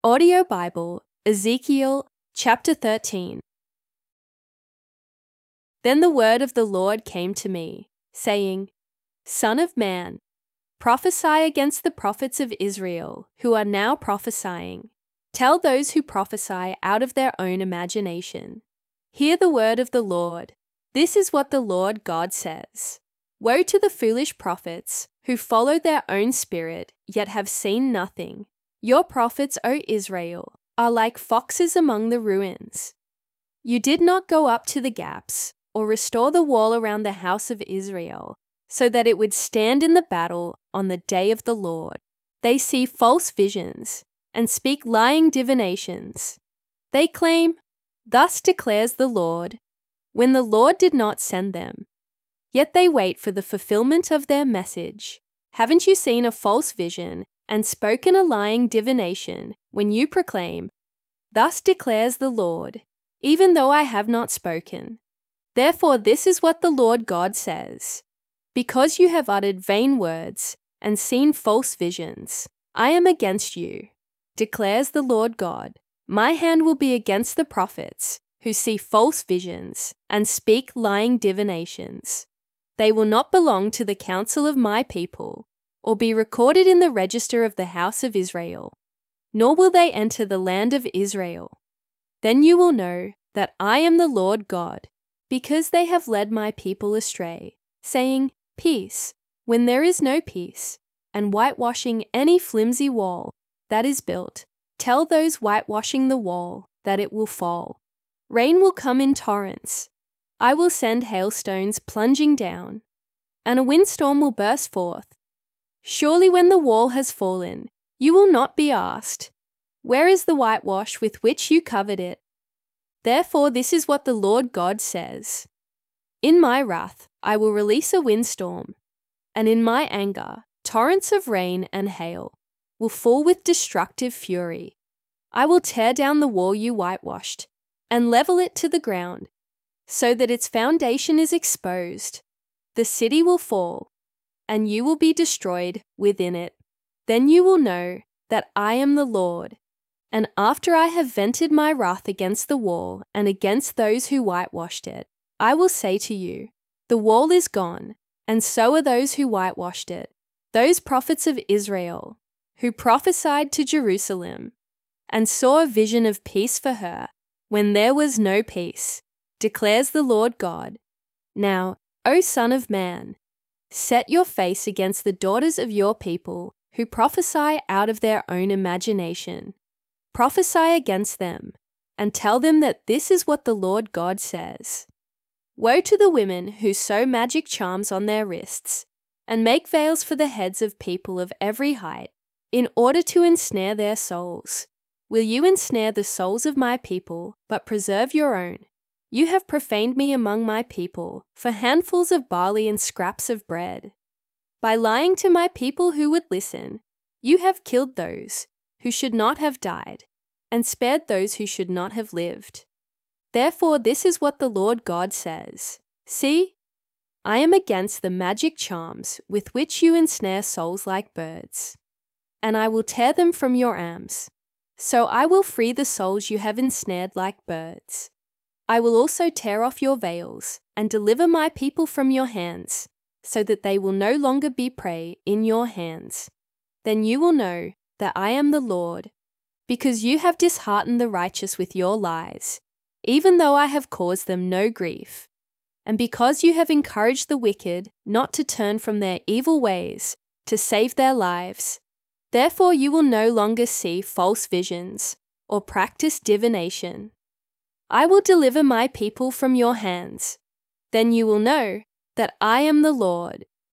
Audio Bible, Ezekiel chapter 13. Then the word of the Lord came to me, saying, Son of man, prophesy against the prophets of Israel, who are now prophesying. Tell those who prophesy out of their own imagination. Hear the word of the Lord. This is what the Lord God says. Woe to the foolish prophets, who follow their own spirit, yet have seen nothing. Your prophets, O Israel, are like foxes among the ruins. You did not go up to the gaps, or restore the wall around the house of Israel, so that it would stand in the battle on the day of the Lord. They see false visions, and speak lying divinations. They claim, Thus declares the Lord, when the Lord did not send them. Yet they wait for the fulfillment of their message. Haven't you seen a false vision and spoken a lying divination when you proclaim, Thus declares the Lord, even though I have not spoken? Therefore this is what the Lord God says. Because you have uttered vain words and seen false visions, I am against you, declares the Lord God. My hand will be against the prophets who see false visions and speak lying divinations. They will not belong to the council of my people, or be recorded in the register of the house of Israel, nor will they enter the land of Israel. Then you will know that I am the Lord God, because they have led my people astray, saying, Peace, when there is no peace, and whitewashing any flimsy wall that is built. Tell those whitewashing the wall that it will fall. Rain will come in torrents. I will send hailstones plunging down, and a windstorm will burst forth. Surely when the wall has fallen, you will not be asked, Where is the whitewash with which you covered it? Therefore this is what the Lord God says. In my wrath I will release a windstorm, and in my anger torrents of rain and hail will fall with destructive fury. I will tear down the wall you whitewashed, and level it to the ground, so that its foundation is exposed. The city will fall, and you will be destroyed within it. Then you will know that I am the Lord. And after I have vented my wrath against the wall and against those who whitewashed it, I will say to you, The wall is gone, and so are those who whitewashed it, those prophets of Israel, who prophesied to Jerusalem, and saw a vision of peace for her, when there was no peace, declares the Lord God. Now, O Son of man, set your face against the daughters of your people, who prophesy out of their own imagination. Prophesy against them, and tell them that this is what the Lord God says. Woe to the women who sew magic charms on their wrists, and make veils for the heads of people of every height, in order to ensnare their souls. Will you ensnare the souls of my people, but preserve your own? You have profaned me among my people for handfuls of barley and scraps of bread. By lying to my people who would listen, you have killed those who should not have died, and spared those who should not have lived. Therefore this is what the Lord God says. See, I am against the magic charms with which you ensnare souls like birds, and I will tear them from your arms. So I will free the souls you have ensnared like birds. I will also tear off your veils and deliver my people from your hands, so that they will no longer be prey in your hands. Then you will know that I am the Lord, because you have disheartened the righteous with your lies, even though I have caused them no grief, and because you have encouraged the wicked not to turn from their evil ways to save their lives. Therefore you will no longer see false visions or practice divination. I will deliver my people from your hands. Then you will know that I am the Lord.